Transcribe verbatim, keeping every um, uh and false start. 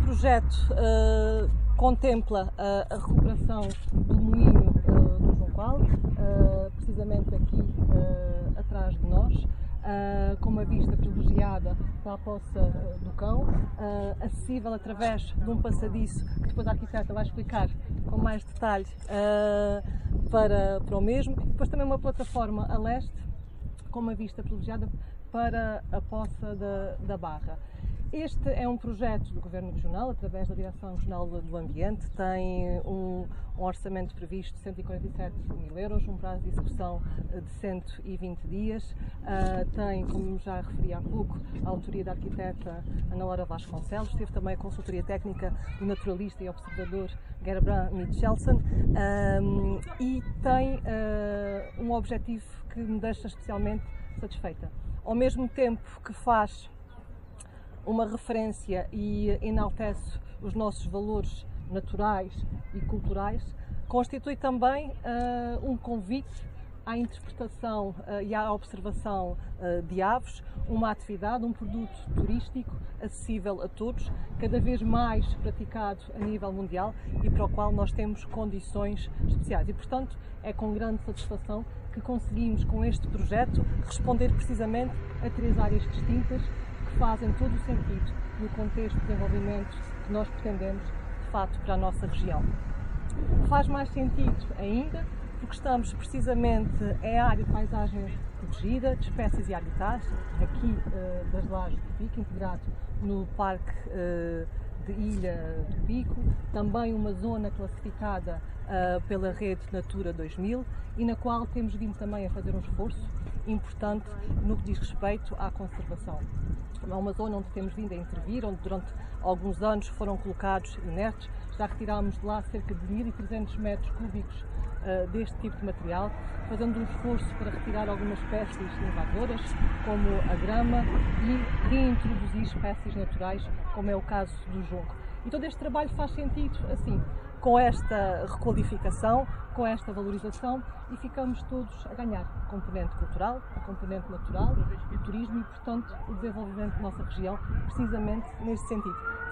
projeto uh, contempla uh, a recuperação do moinho uh, do Juncal, uh, precisamente aqui uh, atrás de nós, uh, com uma vista privilegiada para a Poça uh, do Cão, uh, acessível através de um passadiço que depois a arquiteta vai explicar com mais detalhe uh, para, para o mesmo. Depois também uma plataforma a leste, com uma vista privilegiada para a Poça da, da Barra. Este é um projeto do Governo Regional, através da Direção Regional do Ambiente, tem um, um orçamento previsto de cento e quarenta e sete mil euros, um prazo de execução de cento e vinte dias, uh, tem, como já referi há pouco, a autoria da arquiteta Ana Laura Vasconcelos, teve também a consultoria técnica do naturalista e observador Gerbrand Michelsen, um, e tem uh, um objetivo que me deixa especialmente satisfeita. Ao mesmo tempo que faz uma referência e enaltece os nossos valores naturais e culturais, constitui também uh, um convite à interpretação uh, e à observação uh, de aves, uma atividade, um produto turístico acessível a todos, cada vez mais praticado a nível mundial e para o qual nós temos condições especiais. E, portanto, é com grande satisfação que conseguimos, com este projeto, responder precisamente a três áreas distintas que fazem todo o sentido no contexto de desenvolvimento que nós pretendemos, de facto, para a nossa região. Faz mais sentido ainda porque estamos precisamente, é a área de paisagem protegida, de espécies e habitats, aqui uh, das Lajes do Pico, integrado no Parque uh, de Ilha do Pico, também uma zona classificada uh, pela Rede Natura dois mil e na qual temos vindo também a fazer um esforço importante no que diz respeito à conservação. É uma zona onde temos vindo a intervir, onde durante alguns anos foram colocados inertes, já retirámos de lá cerca de mil e trezentos metros cúbicos uh, deste tipo de material, fazendo um esforço para retirar algumas espécies invasoras, como a grama, e reintroduzir espécies naturais, como é o caso do junco. E todo este trabalho faz sentido assim, com esta requalificação, com esta valorização, e ficamos todos a ganhar a componente cultural, a componente natural, o turismo e, portanto, o desenvolvimento da nossa região, precisamente neste sentido.